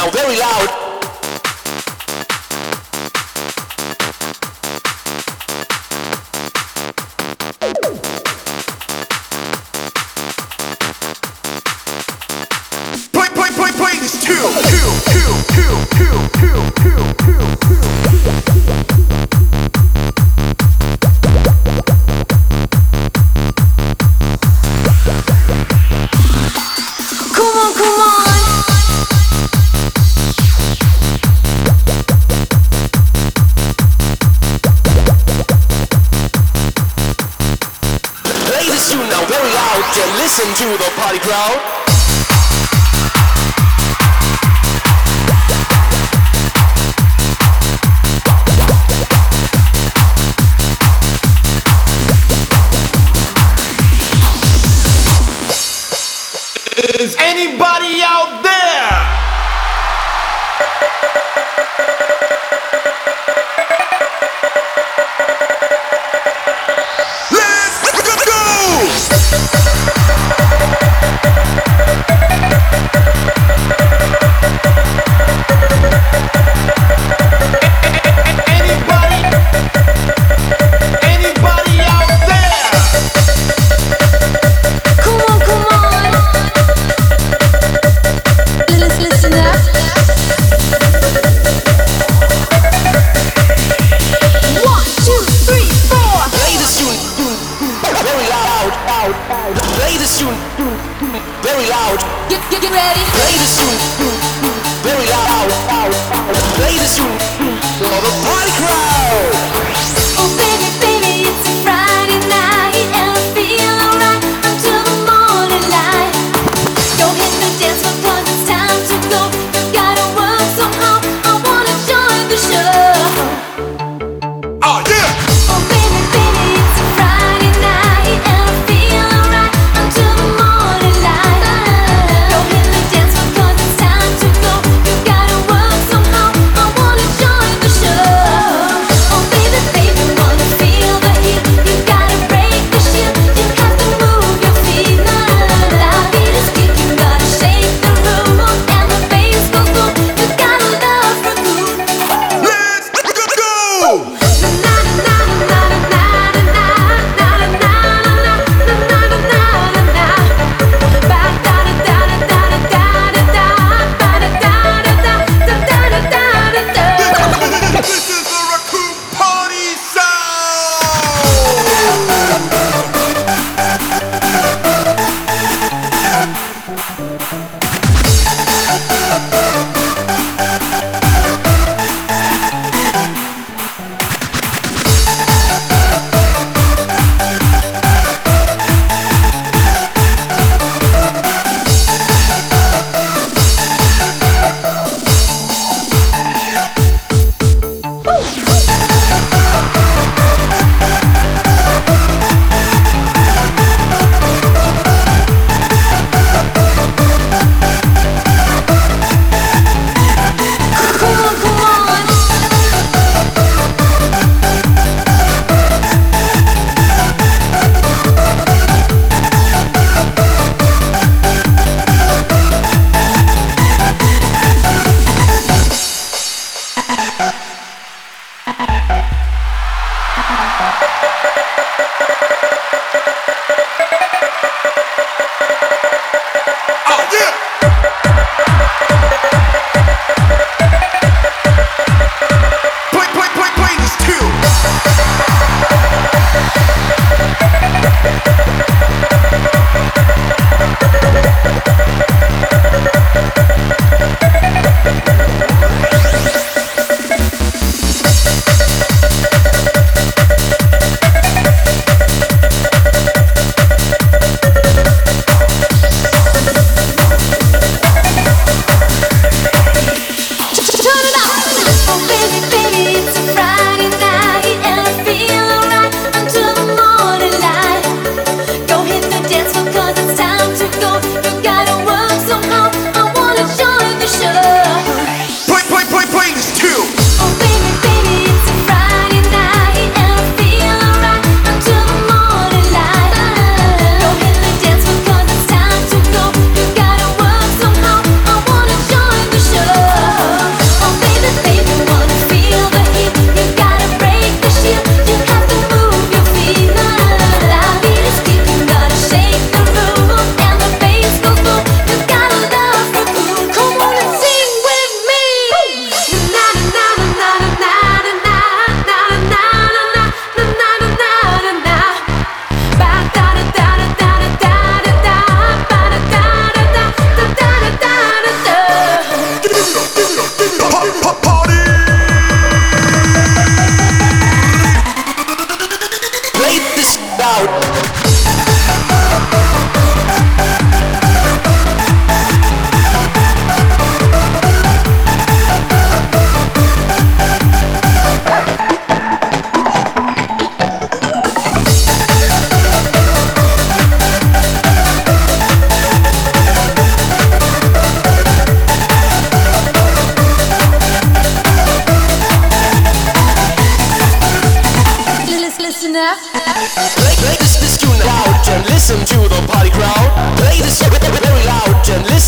now very loud. Play this tune. Come on. Play this tune now very loud. Yeah, listen to the party crowd. Is anybody out there? Let's go! Anybody out there? Come on. Listen up. 1, 2, 3, 4. Play this tune very loud. Play this tune very loud. Get ready. Play this tune very loud. Play this tune for the party crowd. Oh baby, it's a Friday night and I feel alright until the morning light. Go hit the dance floor 'cause it's time to go. You gotta work somehow. I wanna join the show. Oh yeah! Oh baby, it's a Friday night and I feel alright until the morning light. Go hit the dance floor 'cause it's time to go. You gotta work somehow. I wanna join the show. Oh baby, wanna feel the heat. You gotta break the shield. You have to move your feet. La beat is kicking, gotta shake the room, and the bass goes boom. You gotta love the groove. Let's go! This is the Raccoon Party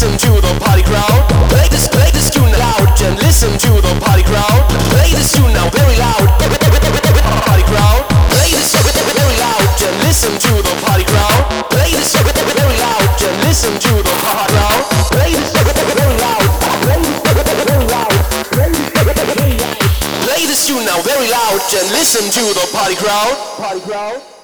listen to the party crowd. Play this tune loud and listen to the party crowd. Play this tune now very loud. Party crowd. Play this very loud and listen to the party crowd. Play this very loud and listen to the party crowd. Play this very loud. Play this tune now very loud and listen to the party crowd. Party crowd.